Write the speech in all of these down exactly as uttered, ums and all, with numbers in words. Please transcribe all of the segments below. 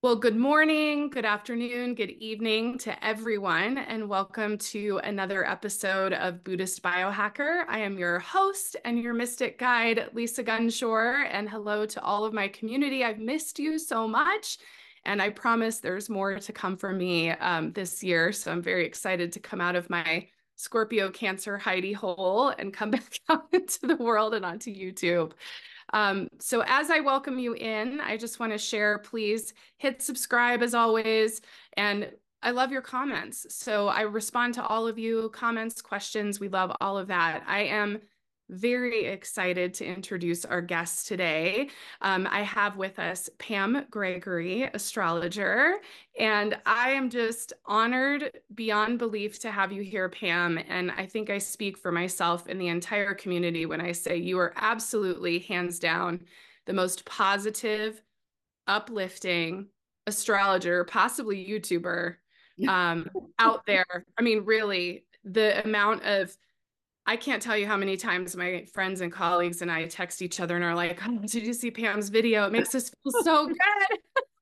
Well, good morning, good afternoon, good evening to everyone, and welcome to another episode of Buddhist Biohacker. I am your host and your mystic guide, Lisa Gunshore, and hello to all of my community. I've missed you so much, and I promise there's more to come for me um, this year. So I'm very excited to come out of my Scorpio Cancer hidey hole and come back out into the world and onto YouTube. Um, so as I welcome you in, I just want to share, please hit subscribe as always. And I love your comments. So I respond to all of you, comments, questions. We love all of that. I am very excited to introduce our guest today. Um, I have with us Pam Gregory, astrologer, and I am just honored beyond belief to have you here, Pam. And I think I speak for myself and the entire community when I say you are absolutely, hands down, the most positive, uplifting astrologer, possibly YouTuber, um, out there. I mean, really, the amount of I can't tell you how many times my friends and colleagues and I text each other and are like, oh, did you see Pam's video? It makes us feel so good.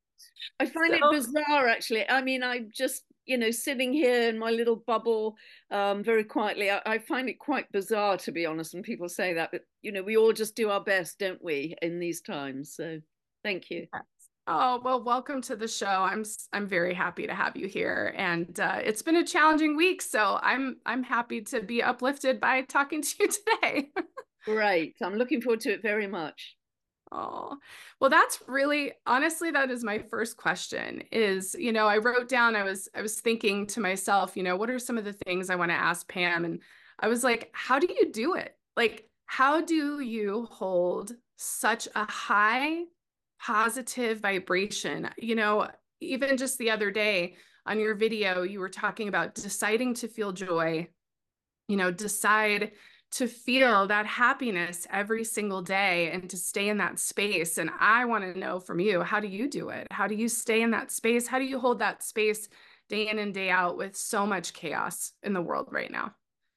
I find So, it bizarre, actually. I mean, I'm just, you know, sitting here in my little bubble um, very quietly. I, I find it quite bizarre, to be honest, when people say that. But, you know, we all just do our best, don't we, in these times? So thank you. oh, well, welcome to the show. I'm I'm very happy to have you here. And uh, it's been a challenging week, so I'm I'm happy to be uplifted by talking to you today. Great. I'm looking forward to it very much. Oh, well, that's really, honestly, that is my first question is, you know, I wrote down, I was, I was thinking to myself, you know, what are some of the things I want to ask Pam? And I was like, how do you do it? Like, how do you hold such a high positive vibration? You know, even just the other day on your video, you were talking about deciding to feel joy, you know, decide to feel that happiness every single day and to stay in that space. And I want to know from you, how do you do it? How do you stay in that space? How do you hold that space day in and day out with so much chaos in the world right now?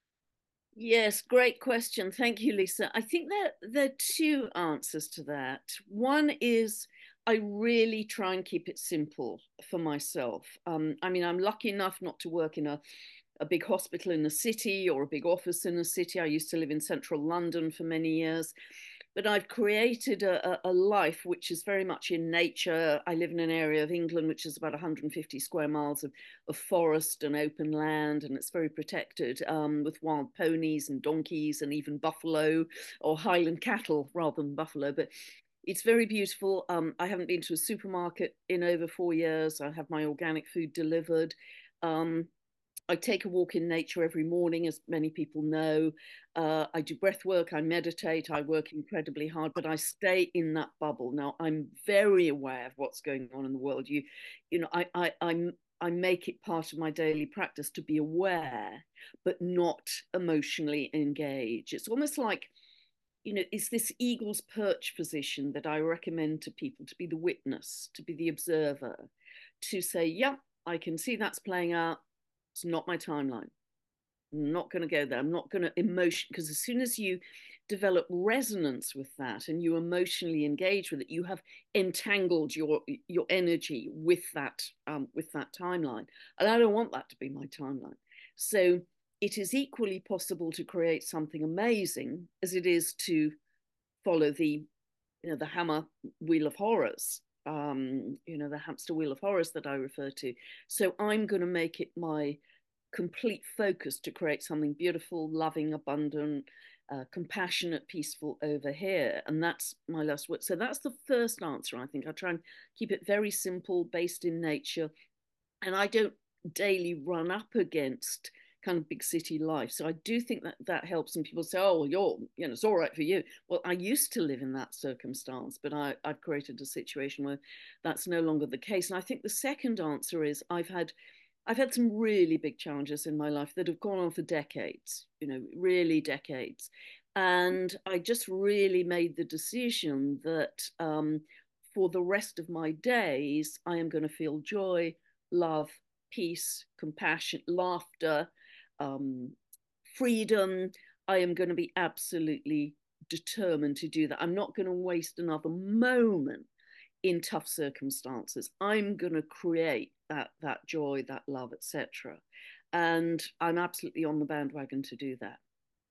Yes, great question. Thank you, Lisa. I think there, there are two answers to that. One is I really try and keep it simple for myself. Um, I mean, I'm lucky enough not to work in a, a big hospital in a city or a big office in a city. I used to live in central London for many years. But I've created a, a life which is very much in nature. I live in an area of England which is about one hundred fifty square miles of, of forest and open land, and it's very protected um, with wild ponies and donkeys and even buffalo or Highland cattle rather than buffalo. But it's very beautiful. Um, I haven't been to a supermarket in over four years. I have my organic food delivered. Um, I take a walk in nature every morning, as many people know. Uh, I do breath work, I meditate, I work incredibly hard, but I stay in that bubble. Now, I'm very aware of what's going on in the world. You, you know, I, I, I'm, I make it part of my daily practice to be aware, but not emotionally engage. It's almost like, you know, it's this eagle's perch position that I recommend to people to be the witness, to be the observer, to say, yeah, I can see that's playing out. It's not my timeline. I'm not going to go there. I'm not going to emotion, because as soon as you develop resonance with that and you emotionally engage with it, you have entangled your your energy with that um, with that timeline. And I don't want that to be my timeline. So it is equally possible to create something amazing as it is to follow the you know the hammer wheel of horrors, um, you know, the hamster wheel of horrors that I refer to. So I'm going to make it my complete focus to create something beautiful, loving, abundant, uh, compassionate, peaceful over here. And that's my last word. So that's the first answer. I think I try and keep it very simple, based in nature. And I don't daily run up against kind of big city life. So I do think that that helps. And people say, oh, well, you're, you know, it's all right for you. Well, I used to live in that circumstance, but I, I've created a situation where that's no longer the case. And I think the second answer is I've had I've had some really big challenges in my life that have gone on for decades, you know, really decades. And I just really made the decision that um, for the rest of my days, I am going to feel joy, love, peace, compassion, laughter, um, freedom. I am going to be absolutely determined to do that. I'm not going to waste another moment in tough circumstances. I'm going to create that that joy, that love, et cetera. And I'm absolutely on the bandwagon to do that.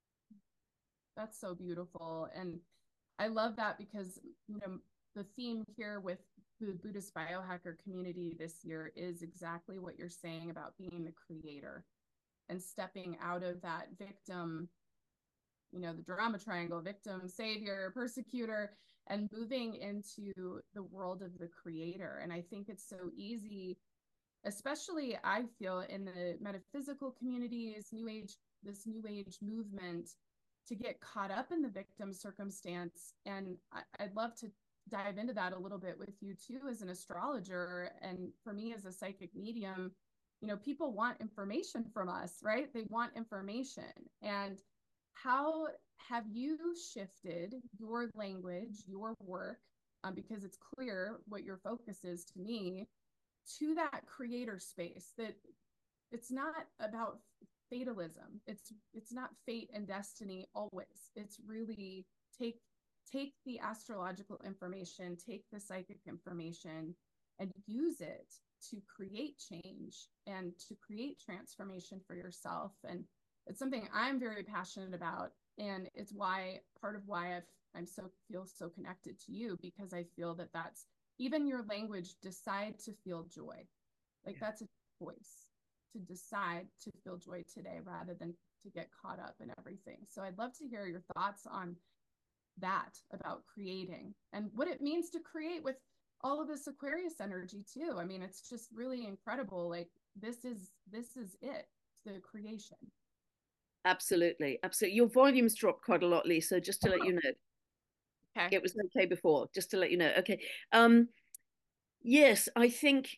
That's so beautiful. And I love that because, you know, the theme here with the Buddhist biohacker community this year is exactly what you're saying about being the creator and stepping out of that victim, you know, the drama triangle, victim, savior, persecutor, and moving into the world of the creator. And I think it's so easy, especially I feel in the metaphysical communities, new age, this new age movement, to get caught up in the victim circumstance. And I, I'd love to dive into that a little bit with you too, as an astrologer. And for me as a psychic medium, you know, people want information from us, right? They want information. And how have you shifted your language, your work, um, because it's clear what your focus is to me, to that creator space, that it's not about fatalism. It's it's not fate and destiny always. It's really take take the astrological information, take the psychic information, and use it to create change and to create transformation for yourself. And it's something I'm very passionate about, and it's why part of why I've I'm so feel so connected to you, because I feel that that's even your language. Decide to feel joy, like that's a choice, to decide to feel joy today rather than to get caught up in everything. So I'd love to hear your thoughts on that, about creating and what it means to create with all of this Aquarius energy too. I mean, it's just really incredible. Like this is this is it, the creation. Absolutely, absolutely. Your volume's dropped quite a lot, Lisa, just to let you know. Okay. It was okay before, just to let you know. Okay. Um, yes, I think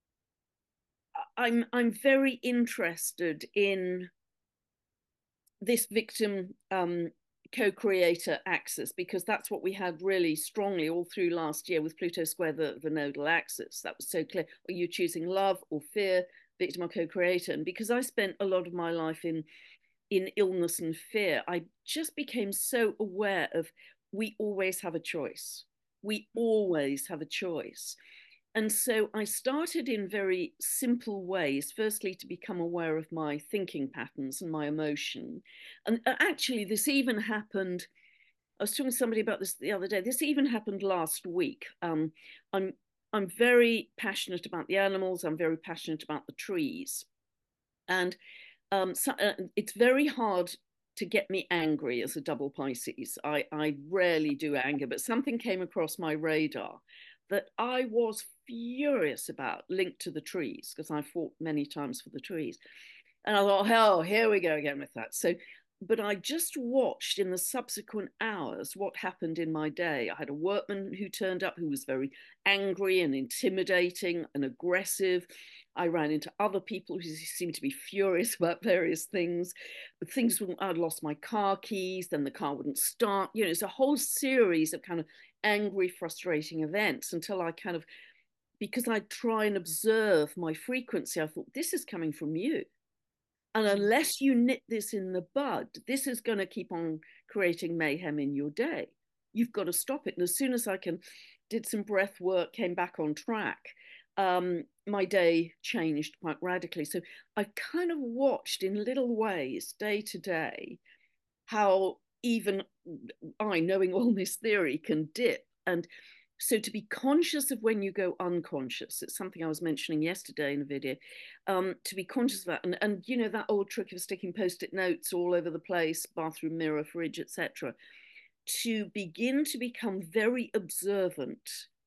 I'm I'm very interested in this victim um, co-creator axis, because that's what we had really strongly all through last year with Pluto square the, the nodal axis. That was so clear. Are you choosing love or fear, victim or co-creator? And because I spent a lot of my life in in illness and fear, I just became so aware of we always have a choice. We always have a choice. And so I started in very simple ways, firstly, to become aware of my thinking patterns and my emotion. And actually, this even happened. I was talking to somebody about this the other day. This even happened last week. Um, I'm I'm very passionate about the animals. I'm very passionate about the trees, and um, so, uh, it's very hard to get me angry as a double Pisces. I, I rarely do anger, but something came across my radar that I was furious about, linked to the trees, because I fought many times for the trees. And I thought, hell, here we go again with that. So, but I just watched in the subsequent hours what happened in my day. I had a workman who turned up who was very angry and intimidating and aggressive. I ran into other people who seemed to be furious about various things. Things wouldn't, I'd lost my car keys, then the car wouldn't start. You know, it's a whole series of kind of angry, frustrating events until I kind of, because I try and observe my frequency, I thought, this is coming from you. And unless you nip this in the bud, this is going to keep on creating mayhem in your day. You've got to stop it. And as soon as I can, did some breath work, came back on track, um, my day changed quite radically. So I kind of watched in little ways, day to day, how even I, knowing all this theory, can dip. And so to be conscious of when you go unconscious, it's something I was mentioning yesterday in a video, um, to be conscious of that. And, and, you know, that old trick of sticking post-it notes all over the place, bathroom mirror, fridge, et cetera, to begin to become very observant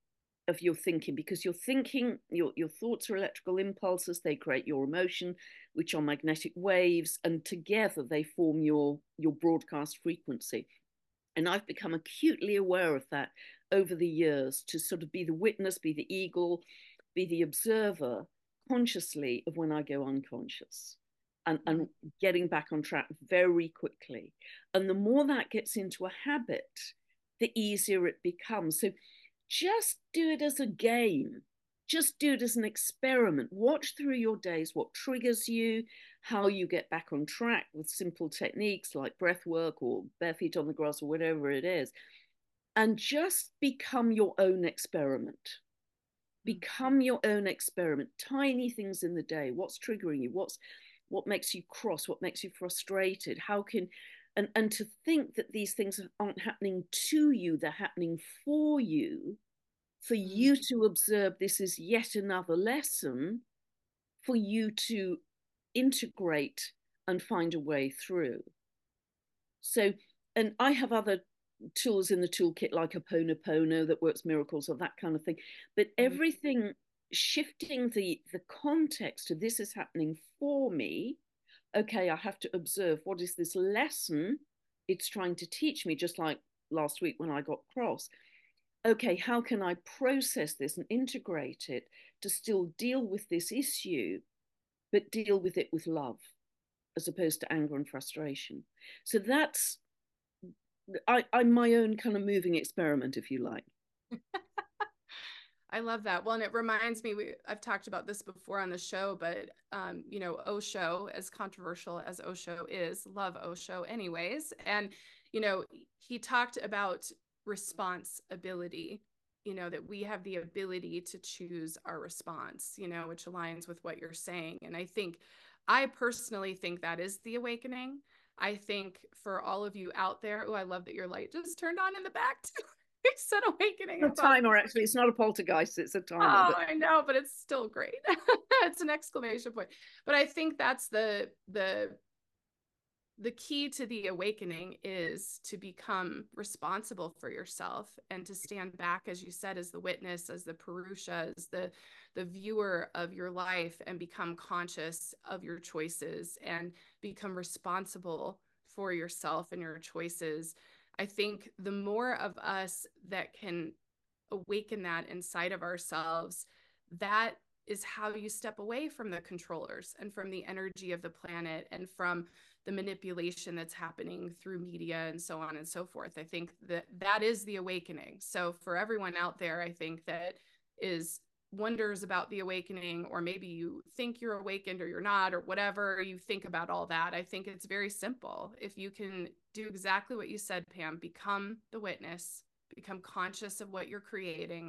of your thinking, because your thinking, your, your thoughts are electrical impulses, they create your emotion, which are magnetic waves, and together they form your, your broadcast frequency. And I've become acutely aware of that over the years, to sort of be the witness, be the eagle, be the observer consciously of when I go unconscious, and, and getting back on track very quickly. And the more that gets into a habit, the easier it becomes. So just do it as a game. Just do it as an experiment. Watch through your days what triggers you, how you get back on track with simple techniques like breath work or bare feet on the grass or whatever it is. and just become your own experiment. Become your own experiment. Tiny things in the day. What's triggering you? What's what makes you cross? What makes you frustrated? How can and and to think that these things aren't happening to you, they're happening for you, for mm. you to observe. This is yet another lesson for you to integrate and find a way through. So, and I have other tools in the toolkit like Ho'oponopono that works miracles or that kind of thing, but everything shifting the the context of this is happening for me. Okay, I have to observe, what is this lesson it's trying to teach me, just like last week when I got cross. Okay, how can I process this and integrate it to still deal with this issue, but deal with it with love as opposed to anger and frustration. So that's I, I'm my own kind of moving experiment, if you like. I love that. Well, and it reminds me, we, I've talked about this before on the show, but, um, you know, Osho, as controversial as Osho is, love Osho anyways. And, you know, he talked about responsibility, you know, that we have the ability to choose our response, you know, which aligns with what you're saying. And I think, I personally think that is the awakening. I think for all of you out there, oh, I love that your light just turned on in the back too. It's an awakening. A timer, actually. It's not a poltergeist, it's a timer. Oh, but... I know, but it's still great. It's an exclamation point. But I think that's the the the key to the awakening is to become responsible for yourself and to stand back, as you said, as the witness, as the Purusha, as the the viewer of your life, and become conscious of your choices and become responsible for yourself and your choices. I think the more of us that can awaken that inside of ourselves, that is how you step away from the controllers and from the energy of the planet and from the manipulation that's happening through media and so on and so forth. I think that that is the awakening. So for everyone out there, I think that is wonders about the awakening, or maybe you think you're awakened or you're not, or whatever you think about all that, I think it's very simple. If you can do exactly what you said, Pam, become the witness, become conscious of what you're creating,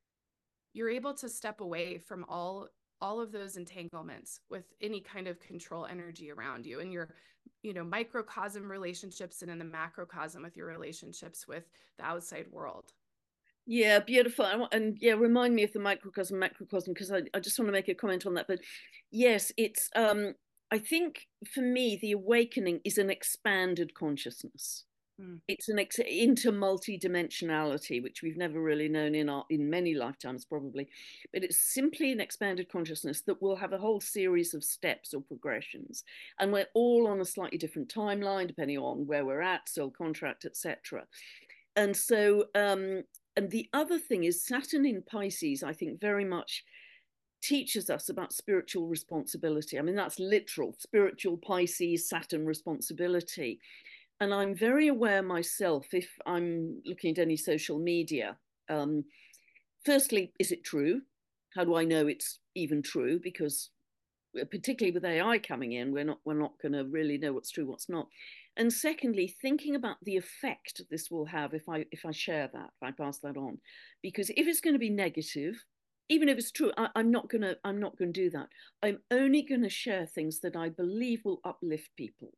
you're able to step away from all all of those entanglements with any kind of control energy around you, and your, you know, microcosm relationships and in the macrocosm with your relationships with the outside world. Yeah, beautiful. And yeah, remind me of the microcosm, macrocosm, because I, I just want to make a comment on that. But yes, it's, um, I think for me, the awakening is an expanded consciousness. Mm. It's an ex- into multi-dimensionality, which we've never really known in our, in many lifetimes probably. But it's simply an expanded consciousness that will have a whole series of steps or progressions. And we're all on a slightly different timeline, depending on where we're at, soul contract, et cetera. And so, um, and the other thing is Saturn in Pisces, I think, very much teaches us about spiritual responsibility. I mean, that's literal, spiritual Pisces, Saturn responsibility. And I'm very aware myself, if I'm looking at any social media, um, firstly, is it true? How do I know it's even true? Because particularly with A I coming in, we're not, we're not going to really know what's true, what's not. And secondly, thinking about the effect this will have if I if I share that, if I pass that on, because if it's going to be negative, even if it's true, I, I'm not going to I'm not going to do that. I'm only going to share things that I believe will uplift people.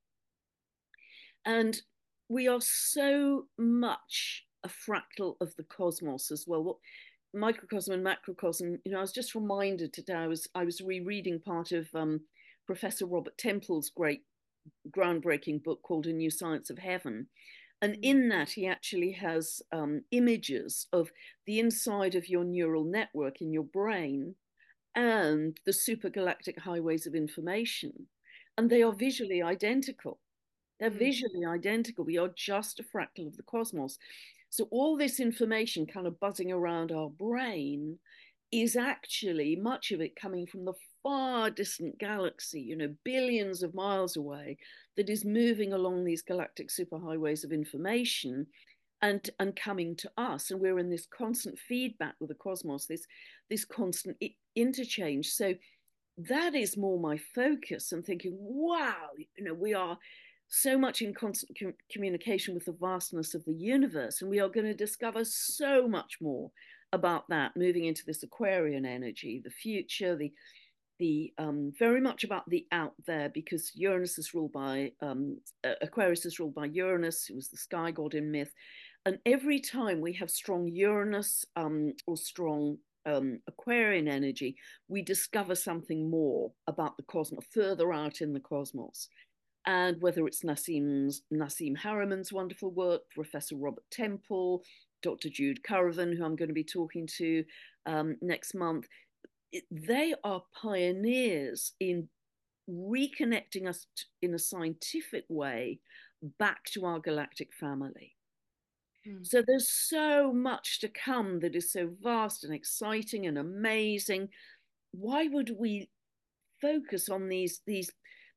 And we are so much a fractal of the cosmos as well. What microcosm and macrocosm, you know, I was just reminded today, I was I was rereading part of um, Professor Robert Temple's great groundbreaking book called A New Science of Heaven. And in that, he actually has um, images of the inside of your neural network in your brain and the supergalactic highways of information. And they are visually identical. They're mm. visually identical. We are just a fractal of the cosmos. So all this information kind of buzzing around our brain is actually much of it coming from the far distant galaxy, you know, billions of miles away, that is moving along these galactic superhighways of information and, and coming to us. And we're in this constant feedback with the cosmos, this, this constant interchange. So that is more my focus, and thinking, wow, you know, we are so much in constant com- communication with the vastness of the universe. And we are going to discover so much more about that moving into this Aquarian energy, the future, the the um, very much about the out there, because Uranus is ruled by um, Aquarius is ruled by Uranus, who was the sky god in myth. And every time we have strong Uranus um, or strong um, Aquarian energy, we discover something more about the cosmos, further out in the cosmos. And whether it's Nassim's, Nassim Harriman's wonderful work, Professor Robert Temple, Doctor Jude Currivan, who I'm going to be talking to um, next month, it, they are pioneers in reconnecting us t- in a scientific way back to our galactic family. Mm. So there's so much to come that is so vast and exciting and amazing. Why would we focus on these these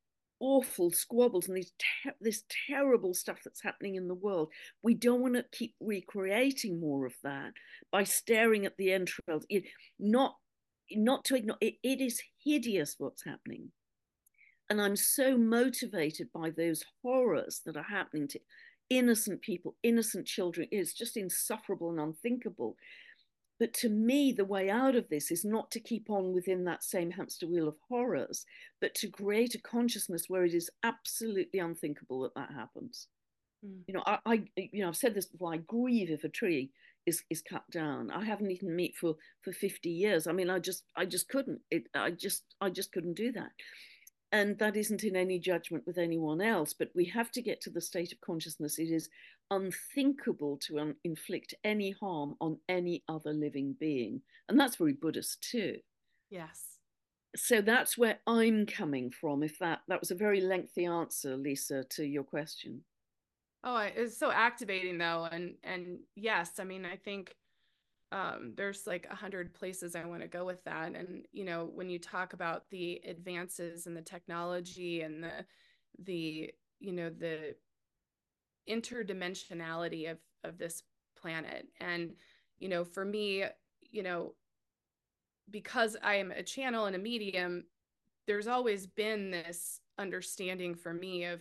awful squabbles and these ter- this terrible stuff that's happening in the world? We don't want to keep recreating more of that by staring at the entrails. It, not not to ignore it, it is hideous what's happening. And I'm so motivated by those horrors that are happening to innocent people, innocent children. It's just insufferable and unthinkable. But to me, the way out of this is not to keep on within that same hamster wheel of horrors, but to create a consciousness where it is absolutely unthinkable that that happens. Mm. You know, I, I, you know, I've said this before. I grieve if a tree is is cut down. I haven't eaten meat for for fifty years. I mean, I just, I just couldn't. It, I just, I just couldn't do that. And that isn't in any judgment with anyone else, but we have to get to the state of consciousness. It is unthinkable to um, inflict any harm on any other living being. And that's very Buddhist too. Yes. So that's where I'm coming from. If that, that was a very lengthy answer, Lisa, to your question. Oh, it's so activating though. And, and yes, I mean, I think um, there's like a hundred places I want to go with that. And, you know, when you talk about the advances in the technology and the, the, you know, the interdimensionality of, of this planet. And, you know, for me, you know, because I am a channel and a medium, there's always been this understanding for me of,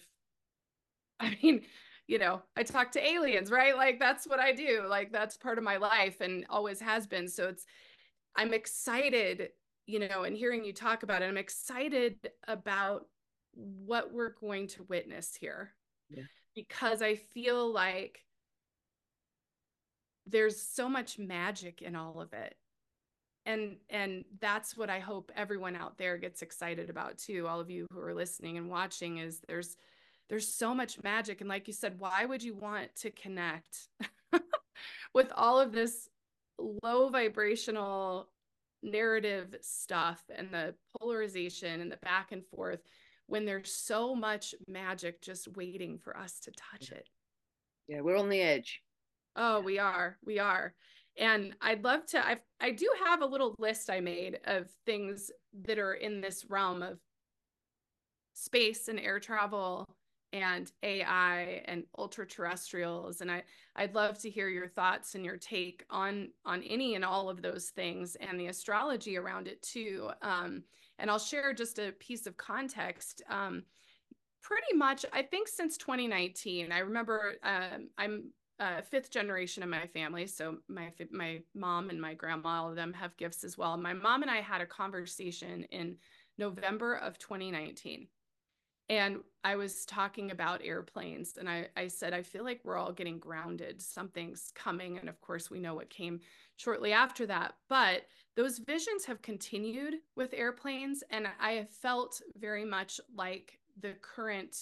I mean, you know, I talk to aliens, right? Like that's what I do. Like that's part of my life and always has been. So it's, I'm excited, you know, and hearing you talk about it, I'm excited about what we're going to witness here. Yeah. Because I feel like there's so much magic in all of it. And and that's what I hope everyone out there gets excited about too. All of you who are listening and watching, is there's there's so much magic. And like you said, why would you want to connect with all of this low vibrational narrative stuff and the polarization and the back and forth when there's so much magic just waiting for us to touch it? Yeah, we're on the edge. Oh, we are. We are. And I'd love to, I've, I do have a little list I made of things that are in this realm of space and air travel and A I and ultra terrestrials. And I, I'd love to hear your thoughts and your take on, on any and all of those things and the astrology around it too. Um, and I'll share just a piece of context. Um, pretty much, I think since twenty nineteen, I remember um, I'm uh, fifth generation in my family. So my, my mom and my grandma, all of them have gifts as well. My mom and I had a conversation in November of twenty nineteen. And I was talking about airplanes, and I, I said, I feel like we're all getting grounded. Something's coming. And of course, we know what came shortly after that. But those visions have continued with airplanes. And I have felt very much like the current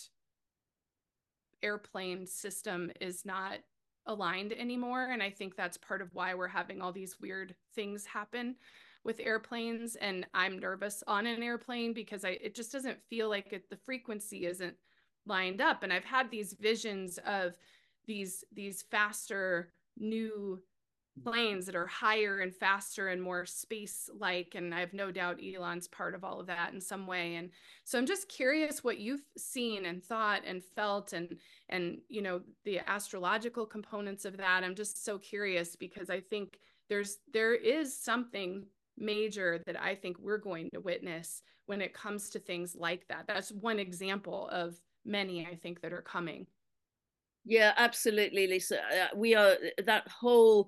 airplane system is not aligned anymore. And I think that's part of why we're having all these weird things happen with airplanes. And I'm nervous on an airplane because I, it just doesn't feel like it, the frequency isn't lined up. And I've had these visions of these, these faster new planes that are higher and faster and more space-like. And I have no doubt Elon's part of all of that in some way. And so I'm just curious what you've seen and thought and felt, and, and, you know, the astrological components of that. I'm just so curious because I think there's, there is something major that I think we're going to witness when it comes to things like that. That's one example of many, I think, that are coming. Yeah, absolutely, Lisa. Uh, we are that whole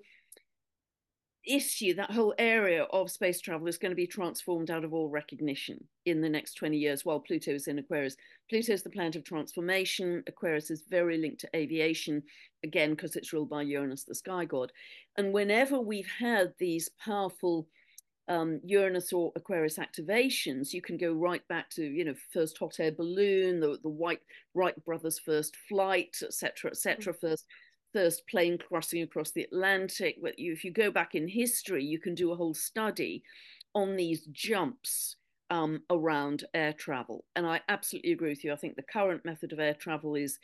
issue, that whole area of space travel is going to be transformed out of all recognition in the next twenty years while Pluto is in Aquarius. Pluto is the planet of transformation. Aquarius is very linked to aviation, again, because it's ruled by Uranus, the sky god. And whenever we've had these powerful um, Uranus or Aquarius activations, you can go right back to, you know, first hot air balloon, the, the White Wright brothers' first flight, et cetera, et cetera, mm-hmm. first first plane crossing across the Atlantic. But you, if you go back in history, you can do a whole study on these jumps um, around air travel. And I absolutely agree with you. I think the current method of air travel is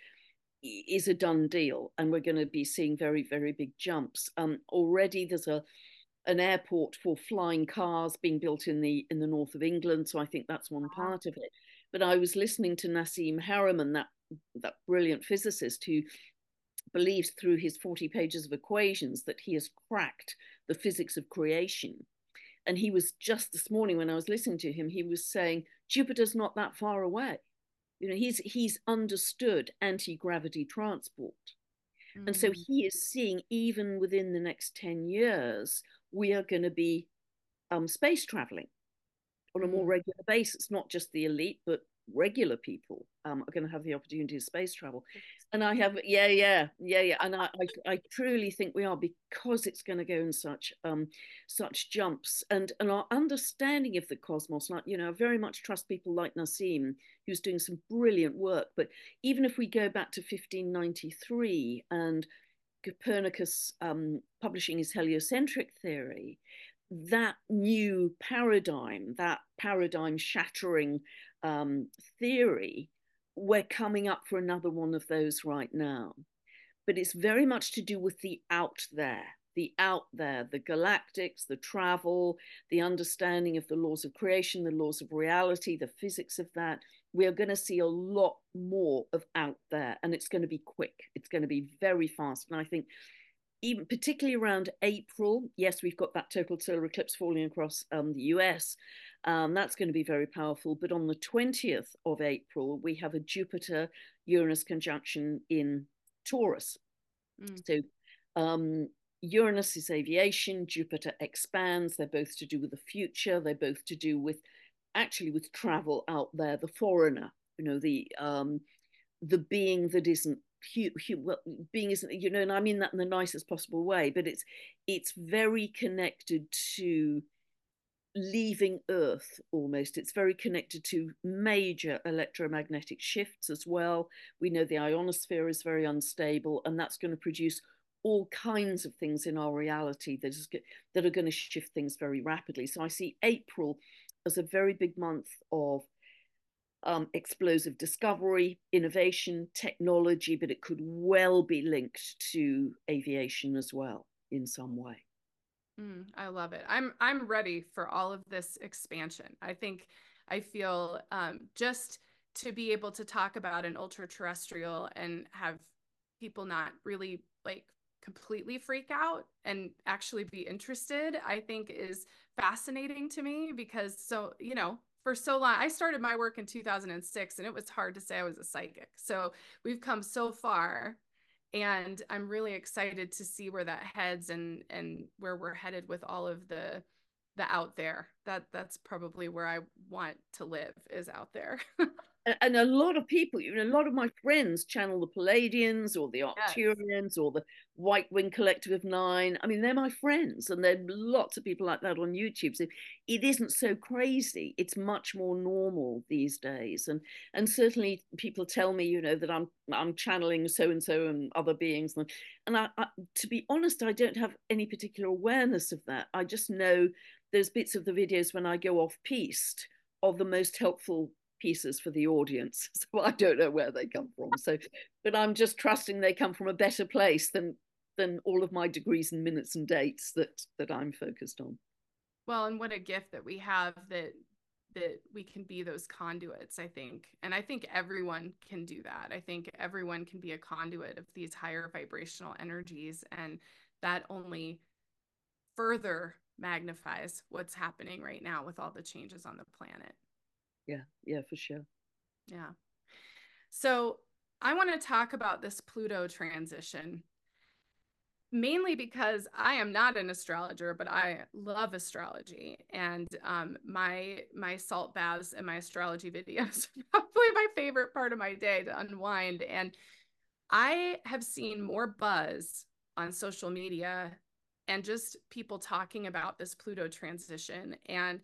is a done deal, and we're going to be seeing very, very big jumps. Um, already there's a an airport for flying cars being built in the in the north of England, so I think that's one wow. part of it. But I was listening to Nassim Haramein, that that brilliant physicist who believes through his forty pages of equations that he has cracked the physics of creation. And he was just this morning when I was listening to him, he was saying Jupiter's not that far away. You know, he's he's understood anti-gravity transport. Mm. And so he is seeing even within the next ten years, we are going to be um, space traveling on a more mm. regular basis, not just the elite, but regular people um, are going to have the opportunity of space travel. And I have, yeah, yeah, yeah, yeah. And I, I, I truly think we are, because it's going to go in such, um, such jumps, and and our understanding of the cosmos. Like, you know, I very much trust people like Nassim, who's doing some brilliant work. But even if we go back to fifteen ninety-three and Copernicus um, publishing his heliocentric theory, that new paradigm, that paradigm shattering um, theory, we're coming up for another one of those right now. But it's very much to do with the out there, the out there, the galactics, the travel, the understanding of the laws of creation, the laws of reality, the physics of that. We are going to see a lot more of out there, and it's going to be quick. It's going to be very fast. And I think even particularly around April, yes, we've got that total solar eclipse falling across um, the U S. Um, that's going to be very powerful. But on the twentieth of April, we have a Jupiter-Uranus conjunction in Taurus. Mm. So um, Uranus is aviation, Jupiter expands. They're both to do with the future. They're both to do with actually with travel out there, the foreigner, you know, the um, the being that isn't Hu- hu- well, being isn't, you know, and I mean that in the nicest possible way, but it's it's very connected to leaving Earth almost. It's very connected to major electromagnetic shifts as well. We know the ionosphere is very unstable, and that's going to produce all kinds of things in our reality that is that are going to shift things very rapidly. So I see April as a very big month of Um, explosive discovery, innovation, technology, but it could well be linked to aviation as well in some way. Mm, I love it. I'm I'm ready for all of this expansion. I think I feel um, just to be able to talk about an ultra terrestrial and have people not really like completely freak out and actually be interested, I think is fascinating to me, because so, you know, for so long, I started my work in two thousand six, and it was hard to say I was a psychic. So we've come so far, and I'm really excited to see where that heads, and and where we're headed with all of the the out there. That that's probably where I want to live, is out there. And a lot of people, you know, a lot of my friends channel the Palladians or the Arcturians yes. or the White Wing Collective of Nine. I mean, they're my friends, and there are lots of people like that on YouTube. So it isn't so crazy. It's much more normal these days. And and certainly people tell me, you know, that I'm I'm channeling so and so and other beings. And, and I, I, to be honest, I don't have any particular awareness of that. I just know there's bits of the videos when I go off piste are the most helpful pieces for the audience. So I don't know where they come from. So, but I'm just trusting they come from a better place than than all of my degrees and minutes and dates that that I'm focused on. Well, and what a gift that we have, that that we can be those conduits, I think. And I think everyone can do that. I think everyone can be a conduit of these higher vibrational energies, and that only further magnifies what's happening right now with all the changes on the planet. Yeah, yeah, for sure. Yeah. So I want to talk about this Pluto transition, mainly because I am not an astrologer, but I love astrology. And um, my my salt baths and my astrology videos are probably my favorite part of my day to unwind. And I have seen more buzz on social media and just people talking about this Pluto transition. And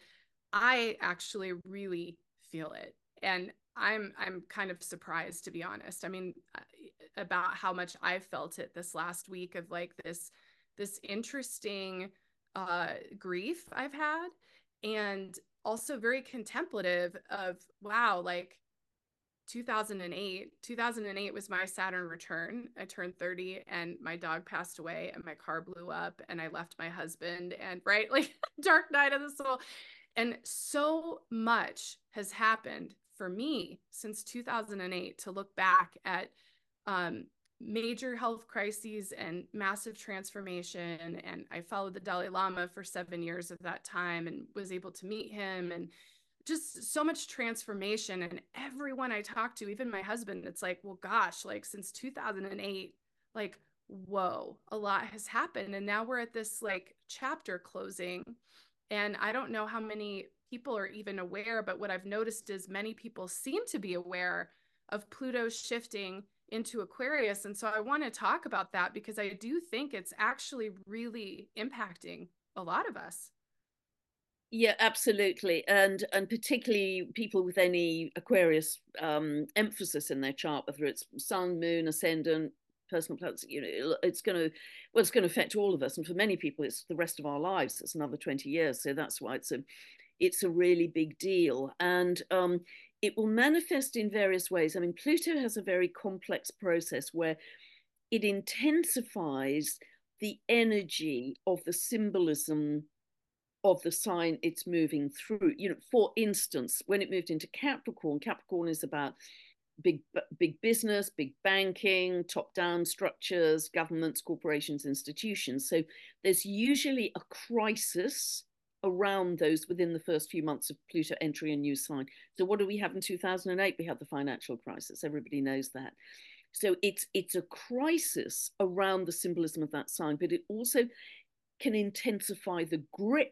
I actually really feel it. And I'm I'm kind of surprised, to be honest. I mean, uh, about how much I felt it this last week of like this this interesting uh grief I've had, and also very contemplative of wow, like two thousand eight two thousand eight was my Saturn return. I turned thirty and my dog passed away and my car blew up and I left my husband, and right, like dark night of the soul. And so much has happened for me since two thousand eight to look back at um, major health crises and massive transformation. And I followed the Dalai Lama for seven years of that time and was able to meet him, and just so much transformation. And everyone I talk to, even my husband, it's like, well, gosh, like since two thousand eight, like, whoa, a lot has happened. And now we're at this like chapter closing. And I don't know how many people are even aware, but what I've noticed is many people seem to be aware of Pluto shifting into Aquarius. And so I want to talk about that because I do think it's actually really impacting a lot of us. Yeah, absolutely, and and particularly people with any Aquarius um, emphasis in their chart, whether it's Sun, Moon, Ascendant, personal planets. You know, it's going to well, it's going to affect all of us, and for many people, it's the rest of our lives. It's another twenty years, so that's why it's a it's a really big deal, and um, it will manifest in various ways. I mean, Pluto has a very complex process where it intensifies the energy of the symbolism of the sign it's moving through. You know, for instance, when it moved into Capricorn, Capricorn is about big big business, big banking, top-down structures, governments, corporations, institutions. So there's usually a crisis around those within the first few months of Pluto entry a new sign. So what do we have in two thousand eight? We had the financial crisis. Everybody knows that. So it's it's a crisis around the symbolism of that sign, but it also can intensify the grip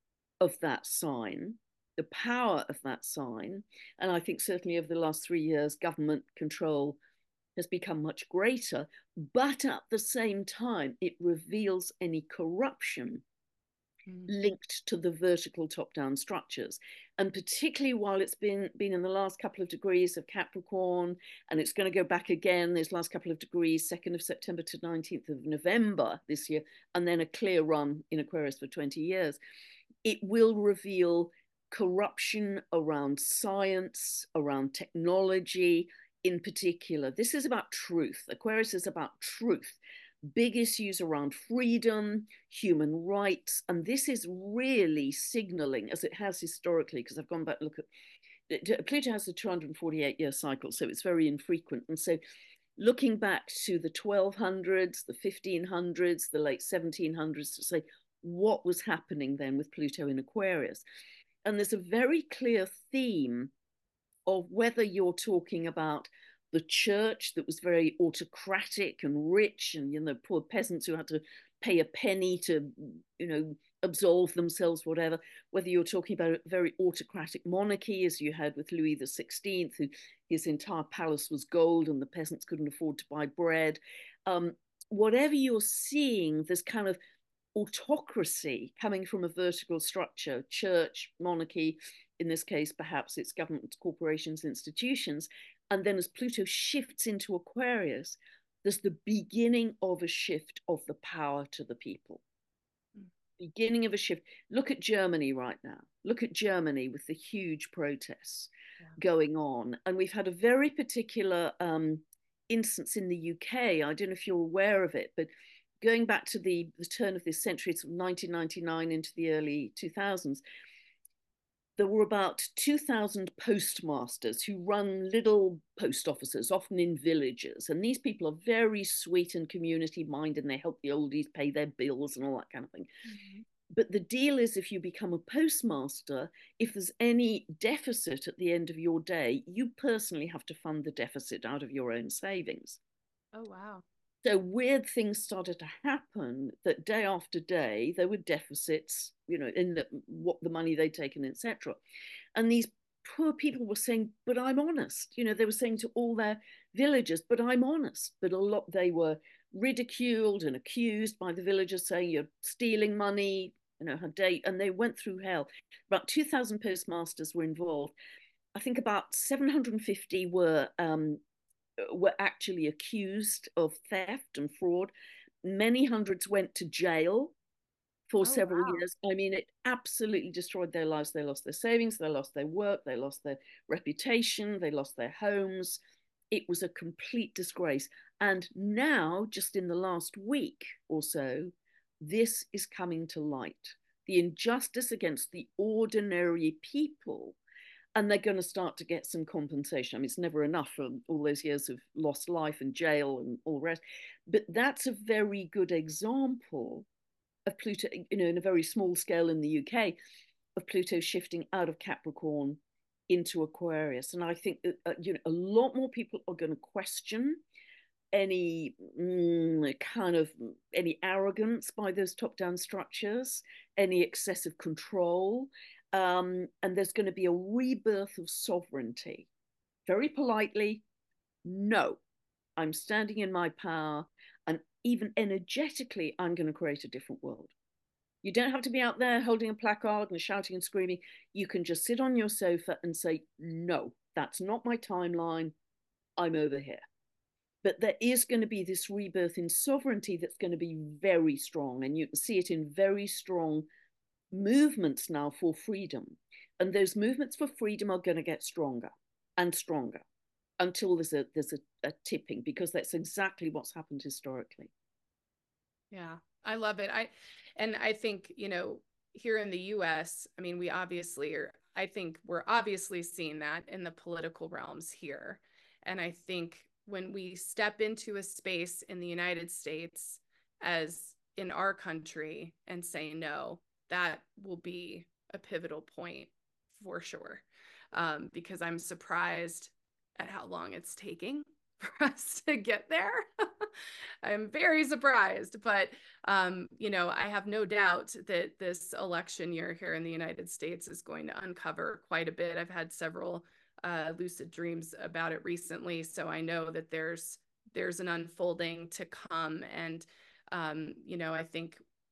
of that sign, the power of that sign. And I think certainly over the last three years, government control has become much greater. But at the same time, it reveals any corruption mm. linked to the vertical top-down structures. And particularly while it's been, been in the last couple of degrees of Capricorn, and it's going to go back again, these last couple of degrees, second of September to nineteenth of November this year, and then a clear run in Aquarius for twenty years, it will reveal corruption around science, around technology in particular. This is about truth. Aquarius is about truth. Big issues around freedom, human rights, and this is really signaling, as it has historically, because I've gone back and look at, Pluto has a two hundred forty-eight year cycle, so it's very infrequent. And so looking back to the twelve hundreds, the fifteen hundreds, the late seventeen hundreds, to say what was happening then with Pluto in Aquarius. And there's a very clear theme of whether you're talking about the church that was very autocratic and rich, and you know, poor peasants who had to pay a penny to, you know, absolve themselves, whatever, whether you're talking about a very autocratic monarchy, as you had with Louis the sixteenth, who his entire palace was gold and the peasants couldn't afford to buy bread. Um, whatever you're seeing, there's kind of autocracy coming from a vertical structure, church, monarchy, in this case, perhaps it's government, corporations, institutions. And then as Pluto shifts into Aquarius, there's the beginning of a shift of the power to the people. Mm. Beginning of a shift. Look at Germany right now. Look at Germany with the huge protests yeah. going on. And we've had a very particular um, instance in the U K. I don't know if you're aware of it, but going back to the, the turn of this century, it's nineteen ninety-nine into the early two thousands, there were about two thousand postmasters who run little post offices, often in villages. And these people are very sweet and community minded, and they help the oldies pay their bills and all that kind of thing. Mm-hmm. But the deal is, if you become a postmaster, if there's any deficit at the end of your day, you personally have to fund the deficit out of your own savings. Oh, wow. So weird things started to happen that day after day, there were deficits, you know, in the, what the money they'd taken, et cetera. And these poor people were saying, but I'm honest. You know, they were saying to all their villagers, but I'm honest. But a lot, they were ridiculed and accused by the villagers, saying you're stealing money, you know, her date, and they went through hell. About two thousand postmasters were involved. I think about seven hundred fifty were um, were actually accused of theft and fraud. Many hundreds went to jail for Oh, several wow. years. I mean, it absolutely destroyed their lives. They lost their savings, they lost their work, they lost their reputation, they lost their homes. It was a complete disgrace. And now, just in the last week or so, this is coming to light. The injustice against the ordinary people, and they're going to start to get some compensation. I mean, it's never enough for all those years of lost life and jail and all the rest. But that's a very good example of Pluto, you know, in a very small scale in the U K, of Pluto shifting out of Capricorn into Aquarius. And I think that, uh, you know, a lot more people are going to question any mm, kind of any arrogance by those top-down structures, any excessive control, um, and there's going to be a rebirth of sovereignty. Very politely, no, I'm standing in my power, and even energetically, I'm going to create a different world. You don't have to be out there holding a placard and shouting and screaming. You can just sit on your sofa and say, no, that's not my timeline. I'm over here. But there is going to be this rebirth in sovereignty that's going to be very strong. And you can see it in very strong movements now for freedom. And those movements for freedom are going to get stronger and stronger until there's a there's a, a tipping, because that's exactly what's happened historically. Yeah, I love it. I and I think, you know, here in the U S, I mean, we obviously are, I think we're obviously seeing that in the political realms here. And I think when we step into a space in the United States, as in our country, and say no, that will be a pivotal point for sure. Um, because I'm surprised at how long it's taking for us to get there. I'm very surprised, but um, you know, I have no doubt that this election year here in the United States is going to uncover quite a bit. I've had several uh, lucid dreams about it recently, so I know that there's there's an unfolding to come. And um, you know, I think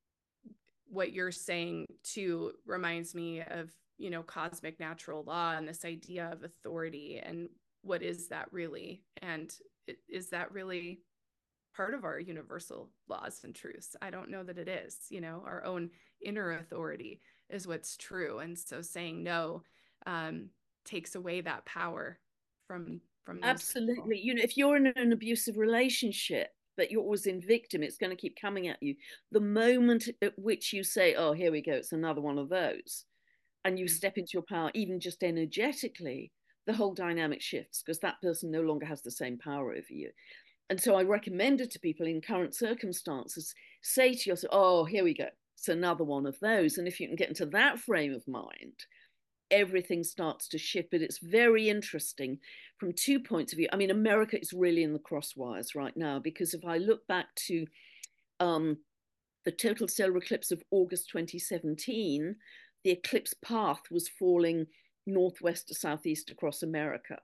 what you're saying too reminds me of, you know, cosmic natural law and this idea of authority, and what is that really? And is that really part of our universal laws and truths? I don't know that it is. You know, our own inner authority is what's true. And so saying no um, takes away that power from from those people. Absolutely. You know, if you're in an abusive relationship, but you're always in victim, it's going to keep coming at you. The moment at which you say, oh, here we go, it's another one of those, and you step into your power, even just energetically, the whole dynamic shifts, because that person no longer has the same power over you. And so I recommend it to people in current circumstances. Say to yourself, oh, here we go, it's another one of those. And if you can get into that frame of mind, everything starts to shift. But it's very interesting from two points of view. I mean, America is really in the crosswires right now, because if I look back to um, the total solar eclipse of August twenty seventeen, the eclipse path was falling northwest to southeast across America.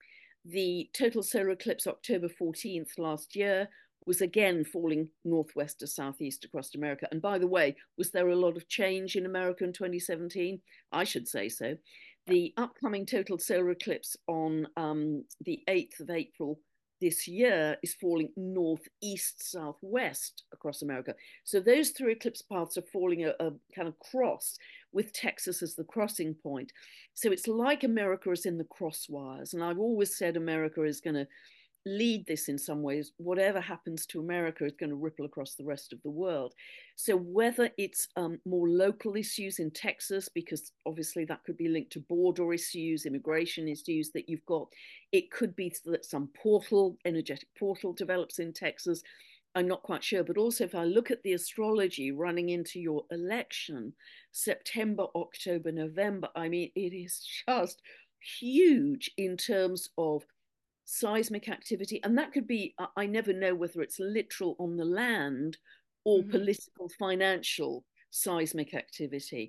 The total solar eclipse October fourteenth last year was again falling northwest to southeast across America. And by the way, was there a lot of change in America in twenty seventeen? I should say so. The upcoming total solar eclipse on um, the eighth of April this year is falling northeast southwest across America. So those three eclipse paths are falling a, a kind of cross, with Texas as the crossing point. So it's like America is in the crosswires. And I've always said America is going to lead this in some ways. Whatever happens to America is going to ripple across the rest of the world. So whether it's um, more local issues in Texas, because obviously that could be linked to border issues, immigration issues that you've got, it could be that some portal, energetic portal develops in Texas. I'm not quite sure. But also, if I look at the astrology running into your election, September, October, November, I mean, it is just huge in terms of seismic activity. And that could be, I never know whether it's literal on the land or Mm-hmm. political, financial seismic activity.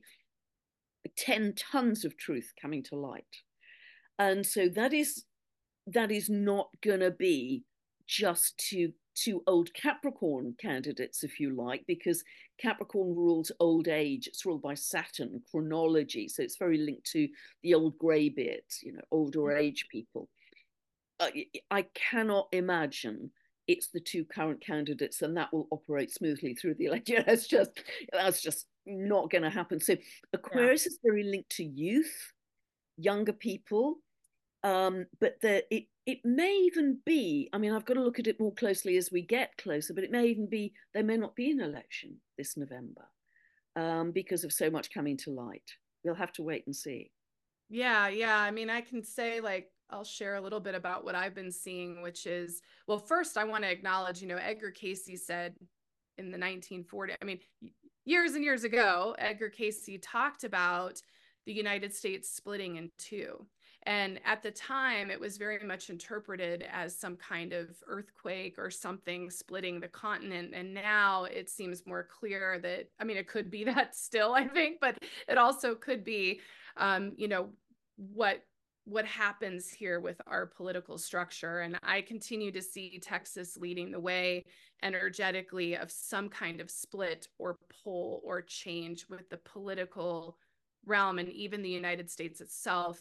ten tons of truth coming to light. And so that is that is not going to be just to two old Capricorn candidates, if you like, because Capricorn rules old age. It's ruled by Saturn, chronology. So it's very linked to the old greybeards, you know, older age people. Uh, I cannot imagine it's the two current candidates and that will operate smoothly through the election. That's just that's just not going to happen. So Aquarius yeah. is very linked to youth, younger people, um, but the, it it may even be. I mean, I've got to look at it more closely as we get closer. But it may even be there may not be an election this November um, because of so much coming to light. We'll have to wait and see. Yeah, yeah. I mean, I can say like I'll share a little bit about what I've been seeing, which is, well, first I want to acknowledge, you know, Edgar Cayce said in the nineteen forties, I mean, years and years ago, Edgar Cayce talked about the United States splitting in two. And at the time, it was very much interpreted as some kind of earthquake or something splitting the continent. And now it seems more clear that, I mean, it could be that still, I think, but it also could be, um, you know, what what happens here with our political structure. And I continue to see Texas leading the way energetically of some kind of split or pull or change with the political realm, and even the United States itself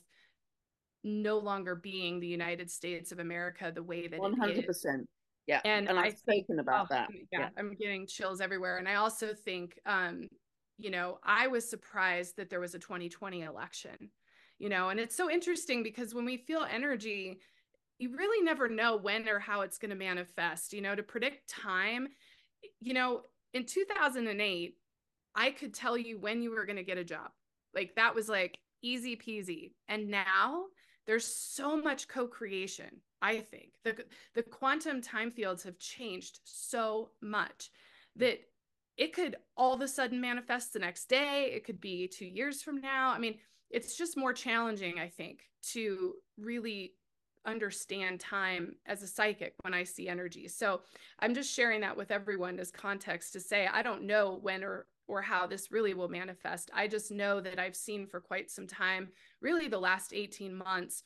no longer being the United States of America the way that one hundred percent. It is. Yeah. And, and I've I spoken think, about oh, that. Yeah, yeah, I'm getting chills everywhere. And I also think, um, you know, I was surprised that there was a twenty twenty election, you know, and it's so interesting because when we feel energy, you really never know when or how it's going to manifest, you know, to predict time. You know, in two thousand eight, I could tell you when you were going to get a job. Like that was like easy peasy. And now there's so much co-creation. I think the, the quantum time fields have changed so much that it could all of a sudden manifest the next day. It could be two years from now. I mean, it's just more challenging, I think, to really understand time as a psychic when I see energy. So I'm just sharing that with everyone as context to say, I don't know when or or how this really will manifest. I just know that I've seen for quite some time, really the last eighteen months,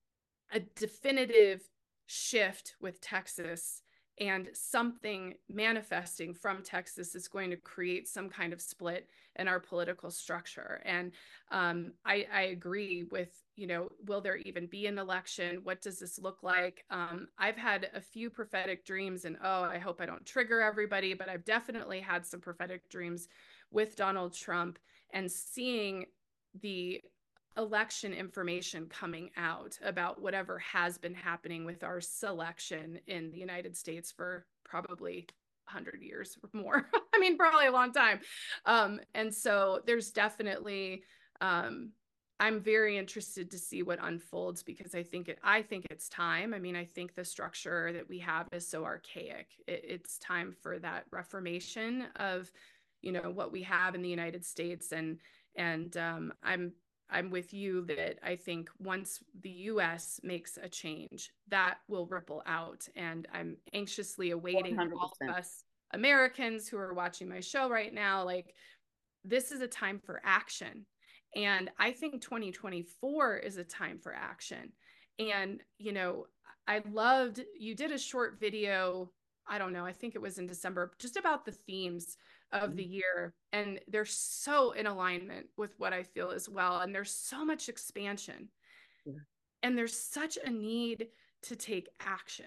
a definitive shift with Texas, and something manifesting from Texas is going to create some kind of split in our political structure. And um, I, I agree with, you know, will there even be an election? What does this look like? Um, I've had a few prophetic dreams, and oh, I hope I don't trigger everybody, but I've definitely had some prophetic dreams with Donald Trump and seeing the election information coming out about whatever has been happening with our selection in the United States for probably one hundred years or more. I mean, probably a long time. Um, and so there's definitely, um, I'm very interested to see what unfolds because I think it, I think it's time. I mean, I think the structure that we have is so archaic. It, it's time for that reformation of, you know, what we have in the United States. And, and um, I'm, I'm with you that I think once the U S makes a change, that will ripple out. And I'm anxiously awaiting one hundred percent. all of us Americans who are watching my show right now. Like, this is a time for action. And I think twenty twenty-four is a time for action. And, you know, I loved, you did a short video, I don't know, I think it was in December, just about the themes of the year, and they're so in alignment with what I feel as well. And there's so much expansion, yeah. And there's such a need to take action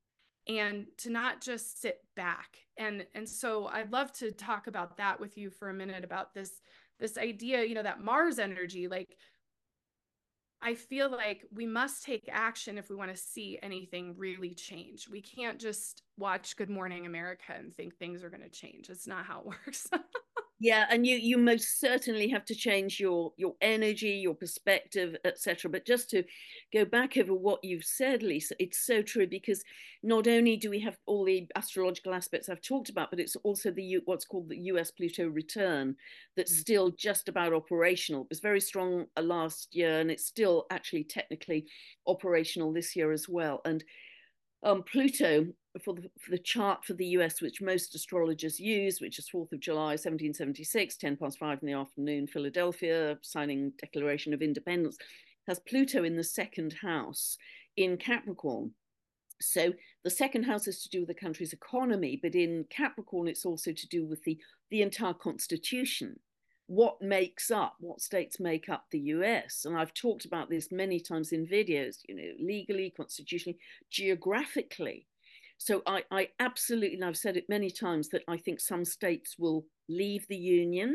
and to not just sit back. And and so I'd love to talk about that with you for a minute, about this this idea, you know, that Mars energy. Like, I feel like we must take action if we want to see anything really change. We can't just watch Good Morning America and think things are going to change. It's not how it works. Yeah, and you you most certainly have to change your your energy, your perspective, et cetera. But just to go back over what you've said, Lisa, it's so true, because not only do we have all the astrological aspects I've talked about, but it's also the U, what's called the U S Pluto return that's still just about operational. It was very strong last year, and it's still actually technically operational this year as well. And um, Pluto, for the, for the chart for the U S, which most astrologers use, which is fourth of July, seventeen seventy-six, ten past five in the afternoon, Philadelphia, signing Declaration of Independence, has Pluto in the second house in Capricorn. So the second house is to do with the country's economy, but in Capricorn, it's also to do with the, the entire constitution. What makes up, what states make up the U S? And I've talked about this many times in videos, you know, legally, constitutionally, geographically. So I, I absolutely, and I've said it many times, that I think some states will leave the union,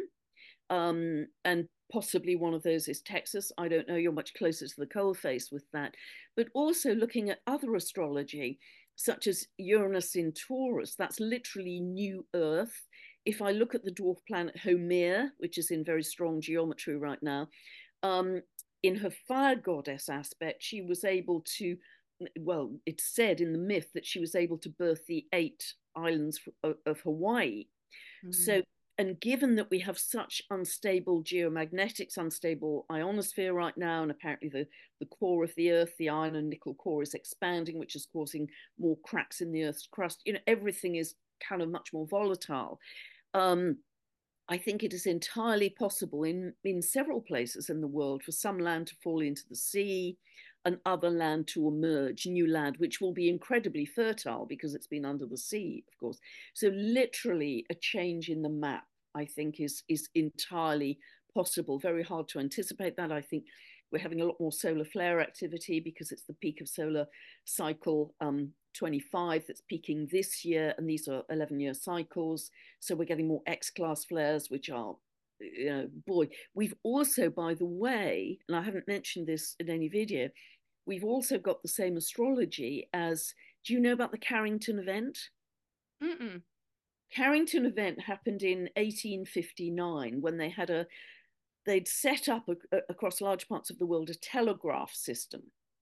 um, and possibly one of those is Texas. I don't know, you're much closer to the coalface with that. But also looking at other astrology, such as Uranus in Taurus, that's literally new Earth. If I look at the dwarf planet Haumea, which is in very strong geometry right now, um, in her fire goddess aspect, she was able to, well, it's said in the myth that she was able to birth the eight islands of, of Hawaii. Mm-hmm. So, and given that we have such unstable geomagnetics, unstable ionosphere right now, and apparently the, the core of the Earth, the iron and nickel core, is expanding, which is causing more cracks in the Earth's crust, you know, everything is kind of much more volatile. Um, I think it is entirely possible in, in several places in the world for some land to fall into the sea and other land to emerge, new land, which will be incredibly fertile because it's been under the sea, of course. So literally a change in the map, I think, is, is entirely possible. Very hard to anticipate that. I think we're having a lot more solar flare activity because it's the peak of solar cycle um, twenty-five that's peaking this year, and these are eleven year cycles. So we're getting more X-class flares, which are, you know, boy, we've also, by the way, and I haven't mentioned this in any video, we've also got the same astrology as, do you know about the Carrington event? Mm-mm. Carrington event happened in eighteen fifty-nine when they had a, they'd set up a, a, across large parts of the world a telegraph system,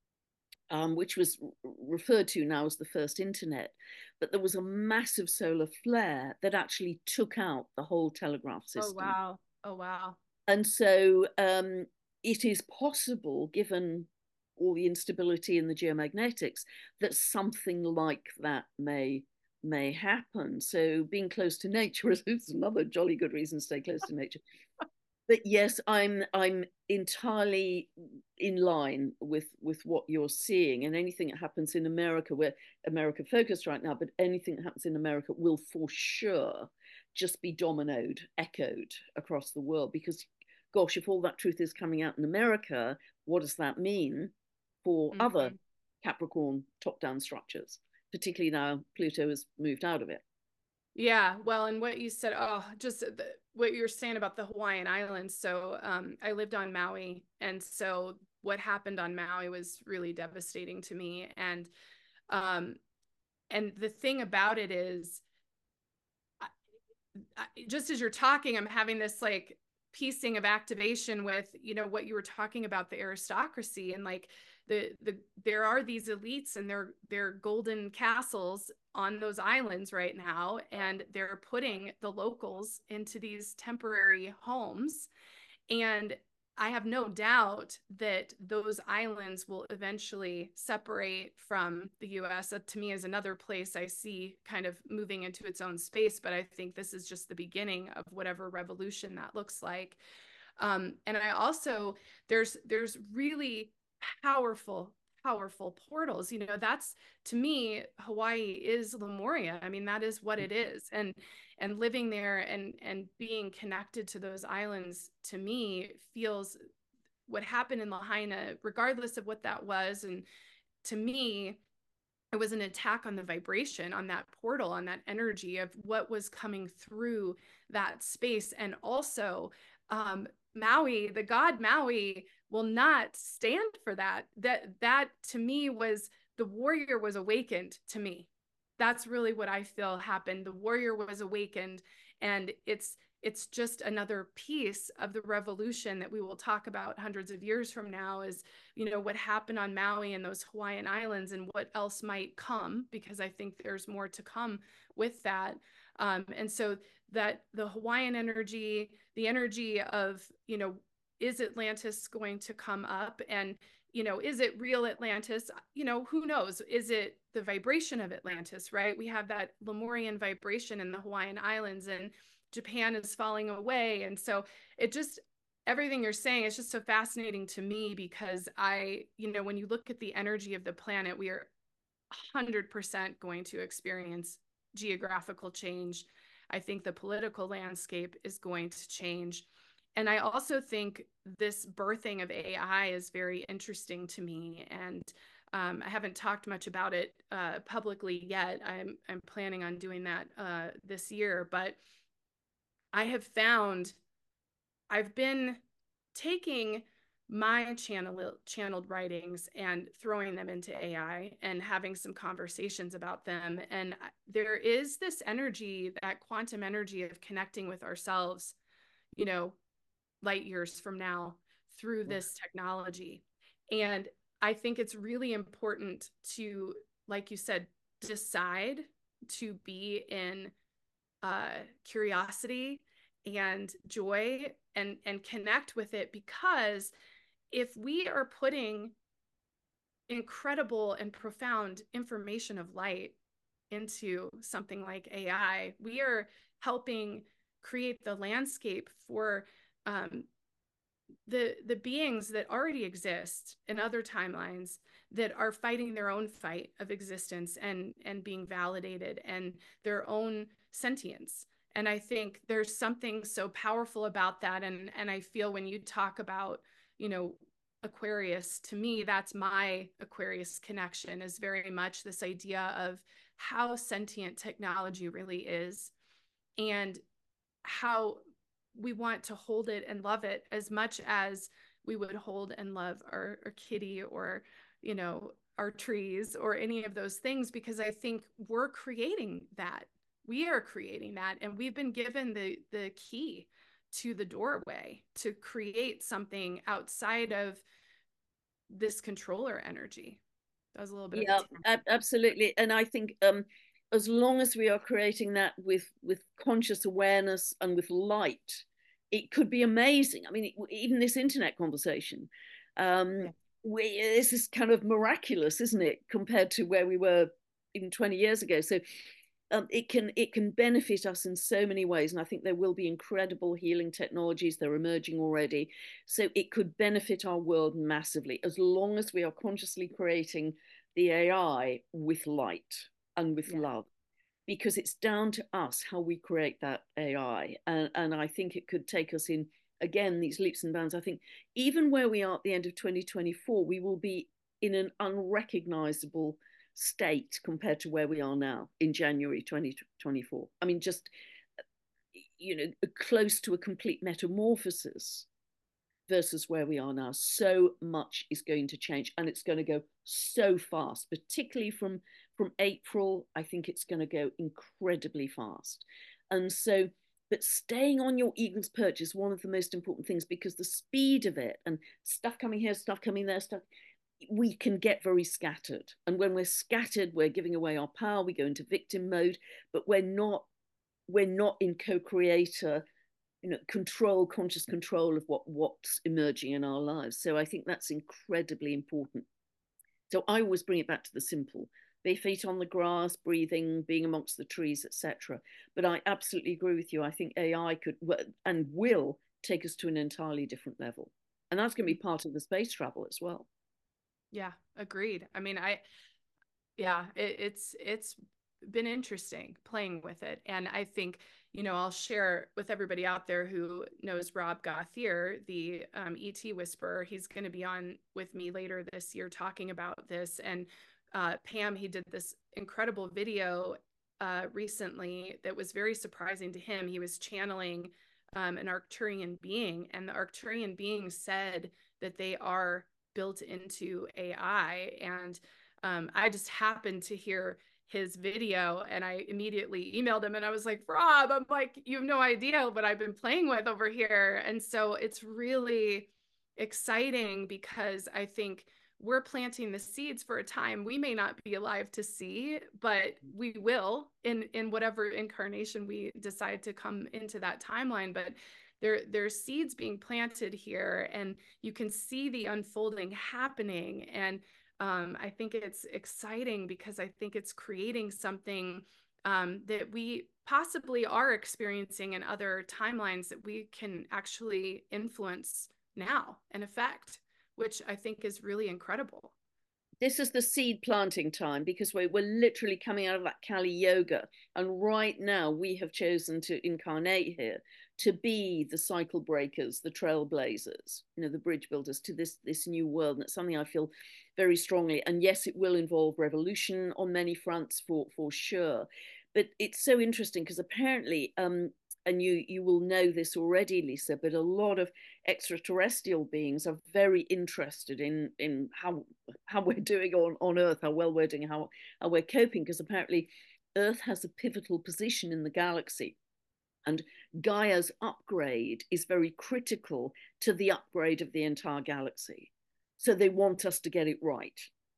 um, which was referred to now as the first internet. But there was a massive solar flare that actually took out the whole telegraph system. Oh, wow. Oh, wow. And so um, it is possible, given all the instability in the geomagnetics, that something like that may may happen. So being close to nature is, is another jolly good reason to stay close to nature. But yes, I'm I'm entirely in line with with what you're seeing, and anything that happens in America, we're America focused right now, but anything that happens in America will for sure just be dominoed, echoed across the world. Because, gosh, if all that truth is coming out in America, what does that mean for mm-hmm. other Capricorn top-down structures, particularly now Pluto has moved out of it? Yeah, well, and what you said, oh, just the, what you're saying about the Hawaiian Islands. So um, I lived on Maui, and so what happened on Maui was really devastating to me. And um, and the thing about it is, I, I, just as you're talking, I'm having this like piecing of activation with, you know, what you were talking about, the aristocracy, and like the the there are these elites and their their golden castles on those islands right now, and they're putting the locals into these temporary homes. And I have no doubt that those islands will eventually separate from the U S. That to me is another place I see kind of moving into its own space, but I think this is just the beginning of whatever revolution that looks like. Um, and I also, there's there's really powerful powerful portals. You know, that's, to me, Hawaii is Lemuria. I mean, that is what it is. And and living there and and being connected to those islands, to me, feels what happened in Lahaina, regardless of what that was. And to me, it was an attack on the vibration, on that portal, on that energy of what was coming through that space. And also, um, Maui, the god Maui, will not stand for that. That that to me was, the warrior was awakened to me. That's really what I feel happened. The warrior was awakened, and it's it's just another piece of the revolution that we will talk about hundreds of years from now, is, you know, what happened on Maui and those Hawaiian Islands and what else might come, because I think there's more to come with that. Um, and so that the Hawaiian energy, the energy of, you know, is Atlantis going to come up? And, you know, is it real Atlantis? You know, who knows? Is it the vibration of Atlantis, right? We have that Lemurian vibration in the Hawaiian Islands, and Japan is falling away. And so it just, everything you're saying is just so fascinating to me, because I, you know, when you look at the energy of the planet, we are one hundred percent going to experience geographical change. I think the political landscape is going to change. And I also think this birthing of A I is very interesting to me. And um, I haven't talked much about it uh, publicly yet. I'm, I'm planning on doing that uh, this year. But I have found, I've been taking my channel, channeled writings and throwing them into A I and having some conversations about them. And there is this energy, that quantum energy of connecting with ourselves, you know, light years from now through this technology. And I think it's really important to, like you said, decide to be in uh, curiosity and joy, and and connect with it, because if we are putting incredible and profound information of light into something like A I, we are helping create the landscape for um, the the beings that already exist in other timelines, that are fighting their own fight of existence and and being validated, and their own sentience. And I think there's something so powerful about that. And and I feel when you talk about, you know, Aquarius, to me, that's my Aquarius connection, is very much this idea of how sentient technology really is, and how we want to hold it and love it as much as we would hold and love our, our kitty, or, you know, our trees, or any of those things, because I think we're creating that. We are creating that, and we've been given the the key to the doorway to create something outside of this controller energy. That was a little bit Yeah, of a ab- absolutely. And I think um, as long as we are creating that with with conscious awareness and with light, it could be amazing. I mean, it, even this internet conversation, um, yeah. we, this is kind of miraculous, isn't it, compared to where we were even twenty years ago? So um, it can it can benefit us in so many ways, and I think there will be incredible healing technologies. They're emerging already, so it could benefit our world massively, as long as we are consciously creating the A I with light and with Yeah. love, because it's down to us how we create that A I. And, and I think it could take us in, again, these leaps and bounds. I think even where we are at the end of twenty twenty-four, we will be in an unrecognizable state compared to where we are now in January twenty twenty-four. I mean, just, you know, close to a complete metamorphosis versus where we are now. So much is going to change, and it's going to go so fast, particularly from from April. I think it's going to go incredibly fast. And so, but staying on your eagle's perch is one of the most important things, because the speed of it, and stuff coming here, stuff coming there, stuff, we can get very scattered. And when we're scattered, we're giving away our power, we go into victim mode, but we're not we're not in co-creator, you know, control, conscious control of what what's emerging in our lives. So I think that's incredibly important. So I always bring it back to the simple: bare feet on the grass, breathing, being amongst the trees, et cetera. But I absolutely agree with you. I think A I could and will take us to an entirely different level, and that's going to be part of the space travel as well. Yeah, agreed. I mean, I, yeah, it, it's it's been interesting playing with it. And I think, you know, I'll share with everybody out there who knows Rob Gauthier, the um, E T whisperer. He's going to be on with me later this year talking about this. And uh, Pam, he did this incredible video uh, recently that was very surprising to him. He was channeling um, an Arcturian being, and the Arcturian being said that they are built into A I. And um, I just happened to hear his video, and I immediately emailed him and I was like, Rob, I'm like, you have no idea what I've been playing with over here. And so it's really exciting because I think we're planting the seeds for a time we may not be alive to see, but we will in in whatever incarnation we decide to come into that timeline. But there there's seeds being planted here, and you can see the unfolding happening. And um, I think it's exciting because I think it's creating something um, that we possibly are experiencing in other timelines that we can actually influence now and affect, which I think is really incredible. This is the seed planting time, because we're, we're literally coming out of that Kali Yoga. And right now we have chosen to incarnate here to be the cycle breakers, the trailblazers, you know, the bridge builders to this, this new world. And it's something I feel very strongly. And yes, it will involve revolution on many fronts for, for sure. But it's so interesting because apparently, um, and you you will know this already, Lisa, but a lot of extraterrestrial beings are very interested in in how how we're doing on, on Earth, how well we're doing, how, how we're coping, because apparently Earth has a pivotal position in the galaxy. And Gaia's upgrade is very critical to the upgrade of the entire galaxy. So they want us to get it right.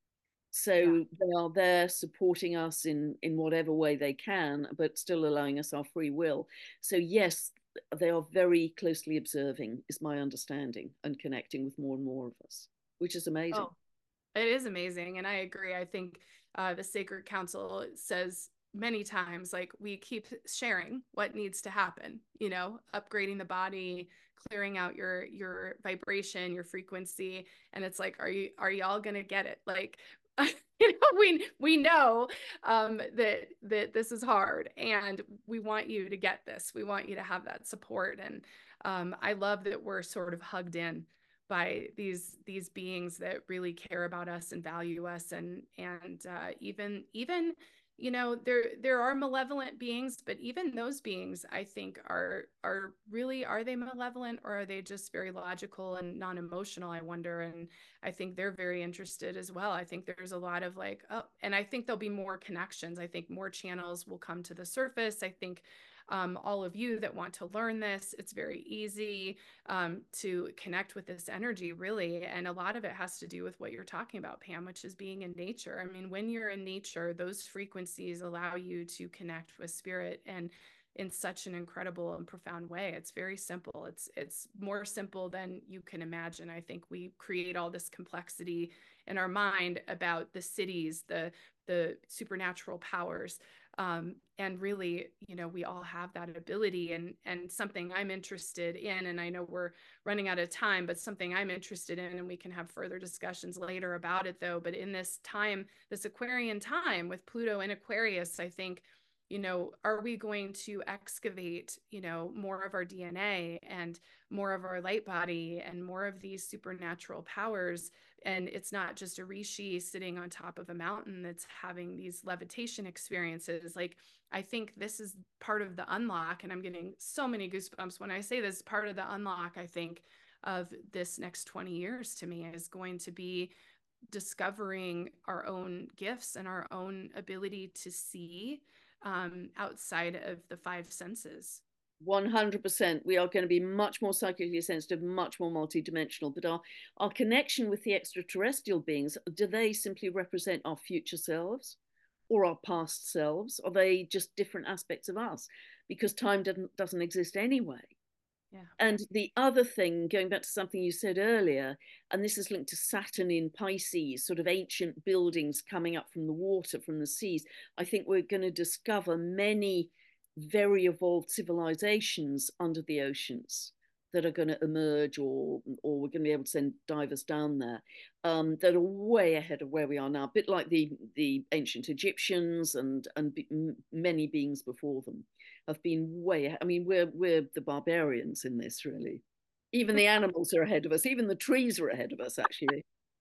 So Yeah. they are there supporting us in, in whatever way they can, but still allowing us our free will. So yes, they are very closely observing, is my understanding, and connecting with more and more of us, which is amazing. Oh, it is amazing. And I agree. I think uh, the Sacred Council says many times, like, we keep sharing what needs to happen, you know, upgrading the body, clearing out your your vibration, your frequency. And it's like, are you are y'all gonna get it? Like, you know, we we know um, that that this is hard, and we want you to get this. We want you to have that support. And um, I love that we're sort of hugged in by these these beings that really care about us and value us. And and uh, even even you know, there there are malevolent beings, but even those beings, I think, are are really, are they malevolent, or are they just very logical and non-emotional, I wonder. And I think they're very interested as well. I think there's a lot of like, oh, and I think there'll be more connections. I think more channels will come to the surface. I think um, all of you that want to learn this, it's very easy um, to connect with this energy, really. And a lot of it has to do with what you're talking about, Pam, which is being in nature. I mean, when you're in nature, those frequencies allow you to connect with spirit, and in such an incredible and profound way. It's very simple. It's it's more simple than you can imagine. I think we create all this complexity in our mind about the cities, the the supernatural powers. Um, and really, you know, we all have that ability. And and something I'm interested in, and I know we're running out of time, but something I'm interested in, and we can have further discussions later about it though. But in this time, this Aquarian time with Pluto in Aquarius, I think, you know, are we going to excavate, you know, more of our D N A and more of our light body and more of these supernatural powers? And it's not just a rishi sitting on top of a mountain that's having these levitation experiences. Like, I think this is part of the unlock, and I'm getting so many goosebumps when I say this. Part of the unlock, I think, of this next twenty years to me is going to be discovering our own gifts and our own ability to see um, outside of the five senses. one hundred percent. We are going to be much more psychically sensitive, much more multidimensional. But our, our connection with the extraterrestrial beings, do they simply represent our future selves or our past selves? Are they just different aspects of us? Because time doesn't, doesn't exist anyway. Yeah. And the other thing, going back to something you said earlier, and this is linked to Saturn in Pisces, sort of ancient buildings coming up from the water, from the seas. I think we're going to discover many very evolved civilizations under the oceans that are going to emerge, or or we're going to be able to send divers down there um, that are way ahead of where we are now, a bit like the the ancient Egyptians and and be, many beings before them have been way ahead. I mean, we're we're the barbarians in this, really. Even the animals are ahead of us. Even the trees are ahead of us, actually.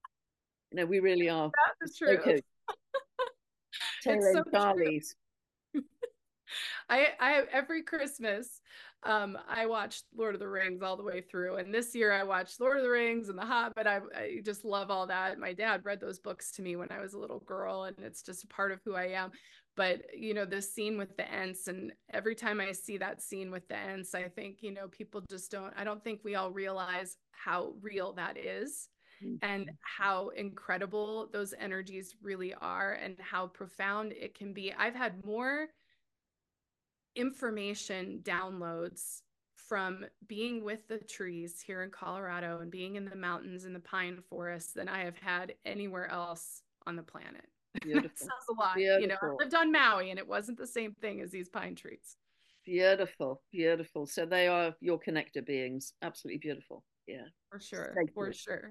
You know, we really are. That's So true. cool. It's Taylor so and true. Charlie's. I, I every Christmas, um, I watched Lord of the Rings all the way through, and this year I watched Lord of the Rings and The Hobbit. I, I just love all that. My dad read those books to me when I was a little girl, and it's just a part of who I am. But you know, the scene with the Ents, and every time I see that scene with the Ents, I think, you know, people just don't. I don't think we all realize how real that is and how incredible those energies really are and how profound it can be. I've had more information downloads from being with the trees here in Colorado and being in the mountains and the pine forests than I have had anywhere else on the planet. That sounds a lot. Beautiful. You know, I lived on Maui and it wasn't the same thing as these pine trees. Beautiful, beautiful. So they are your connector beings. Absolutely beautiful. Yeah. For sure. For sure.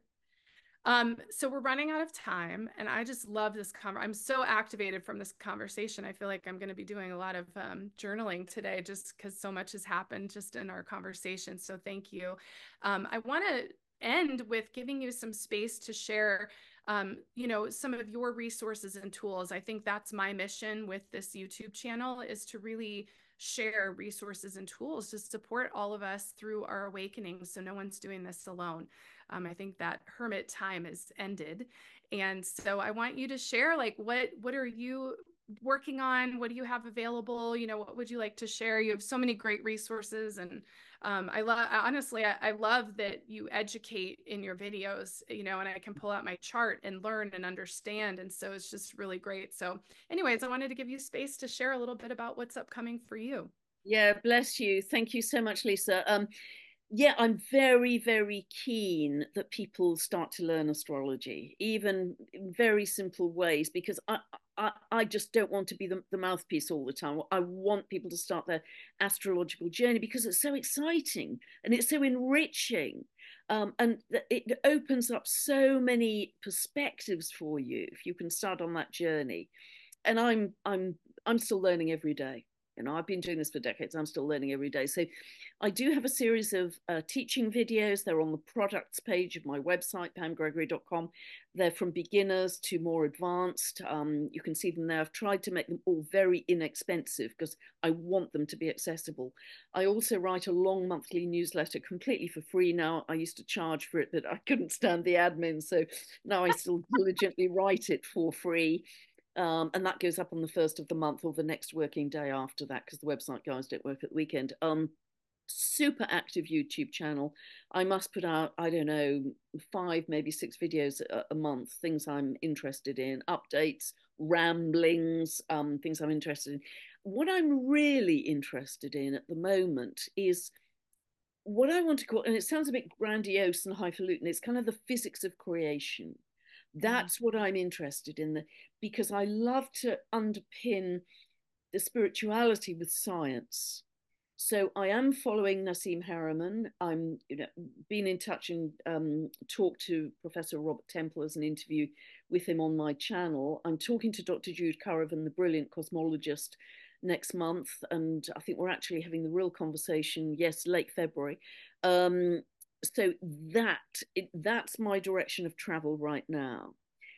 Um, so we're running out of time, and I just love this conversation. I'm so activated from this conversation. I feel like I'm going to be doing a lot of um, journaling today just because so much has happened just in our conversation. So thank you. Um, I want to end with giving you some space to share, um, you know, some of your resources and tools. I think that's my mission with this YouTube channel, is to really share resources and tools to support all of us through our awakening, so no one's doing this alone. Um, I think that hermit time is ended. And so I want you to share, like, what, what are you working on? What do you have available? You know, what would you like to share? You have so many great resources. And um, I love, honestly, I, I love that you educate in your videos, you know, and I can pull out my chart and learn and understand. And so it's just really great. So anyways, I wanted to give you space to share a little bit about what's upcoming for you. Yeah, bless you. Thank you so much, Lisa. Um, yeah, I'm very, very keen that people start to learn astrology, even in very simple ways, because I, I, I just don't want to be the, the mouthpiece all the time. I want people to start their astrological journey because it's so exciting and it's so enriching. Um, and it opens up so many perspectives for you if you can start on that journey. And I'm, I'm, I'm still learning every day. You know, I've been doing this for decades. I'm still learning every day. So I do have a series of uh, teaching videos. They're on the products page of my website, pam gregory dot com. They're from beginners to more advanced. Um, you can see them there. I've tried to make them all very inexpensive because I want them to be accessible. I also write a long monthly newsletter completely for free now. I used to charge for it, but I couldn't stand the admin. So now I still diligently write it for free. Um, and that goes up on the first of the month or the next working day after that, because the website guys don't work at the weekend. Um, super active YouTube channel. I must put out, I don't know, five, maybe six videos a, a month, things I'm interested in, updates, ramblings, um, things I'm interested in. What I'm really interested in at the moment is what I want to call, and it sounds a bit grandiose and highfalutin, it's kind of the physics of creation. That's what I'm interested in, the, because I love to underpin the spirituality with science. So I am following Nassim Haramein. I'm, you know, been in touch and um, talked to Professor Robert Temple as an interview with him on my channel. I'm talking to Doctor Jude Currivan, the brilliant cosmologist, next month, and I think we're actually having the real conversation. Yes, late February. Um, so that it, that's my direction of travel right now.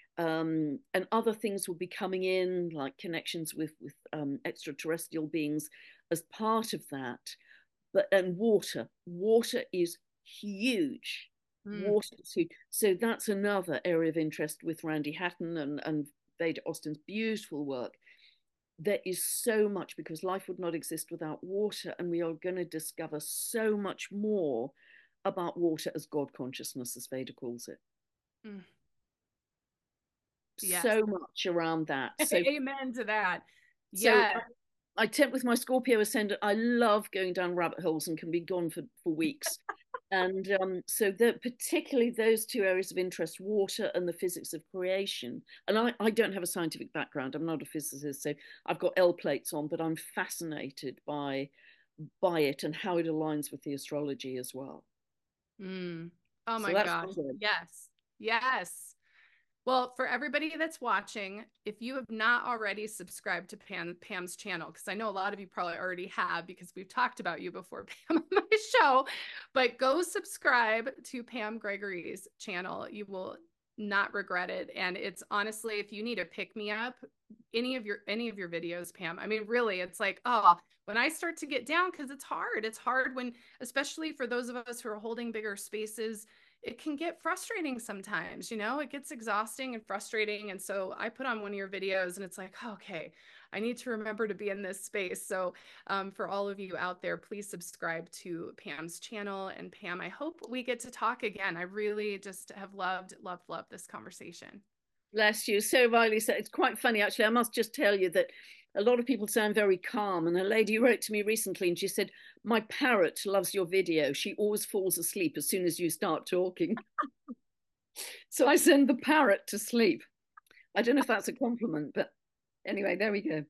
Um, and other things will be coming in, like connections with with um, extraterrestrial beings as part of that. But and water, water is huge. Mm. Water is huge. So that's another area of interest with Randy Hatton and and Veda Austin's beautiful work. There is so much, because life would not exist without water, and we are going to discover so much more about water as God consciousness, as Veda calls it. Mm. Yes. So much around that. So, amen to that. Yeah. So I, I tempt with my Scorpio ascendant. I love going down rabbit holes and can be gone for, for weeks. And um, so the, particularly those two areas of interest, water and the physics of creation. And I, I don't have a scientific background. I'm not a physicist, so I've got L plates on, but I'm fascinated by, by it and how it aligns with the astrology as well. Mm. Oh my so gosh. Yes. Yes. Well, for everybody that's watching, if you have not already subscribed to Pam, Pam's channel, because I know a lot of you probably already have because we've talked about you before, Pam, on my show, but go subscribe to Pam Gregory's channel. You will not regret it. And it's honestly, if you need a pick-me-up, any of your any of your videos, Pam. I mean, really, it's like, oh, when I start to get down, because it's hard. It's hard when, especially for those of us who are holding bigger spaces, it can get frustrating sometimes, you know, it gets exhausting and frustrating. And so I put on one of your videos and it's like, oh, okay, I need to remember to be in this space. So um, for all of you out there, please subscribe to Pam's channel. And Pam, I hope we get to talk again. I really just have loved, loved, loved this conversation. Bless you. So Riley said, it's quite funny, actually. I must just tell you that a lot of people sound very calm. And a lady wrote to me recently and she said, my parrot loves your video. She always falls asleep as soon as you start talking. So I send the parrot to sleep. I don't know if that's a compliment, but anyway, there we go.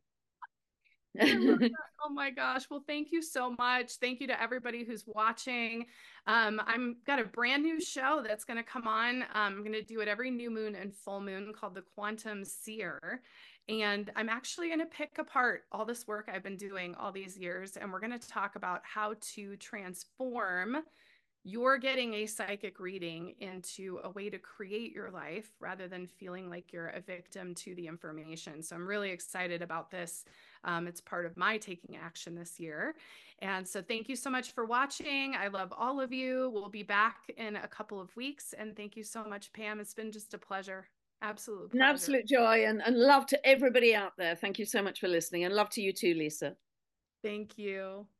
Oh my gosh. Well, thank you so much. Thank you to everybody who's watching. Um, I'm got a brand new show that's going to come on. Um, I'm going to do it every new moon and full moon called The Quantum Seer. And I'm actually going to pick apart all this work I've been doing all these years. And we're going to talk about how to transform you're getting a psychic reading into a way to create your life rather than feeling like you're a victim to the information. So I'm really excited about this. Um, it's part of my taking action this year. And so thank you so much for watching. I love all of you. We'll be back in a couple of weeks. And thank you so much, Pam. It's been just a pleasure. Absolute pleasure. An absolute joy, and, and love to everybody out there. Thank you so much for listening, and love to you too, Lisa. Thank you.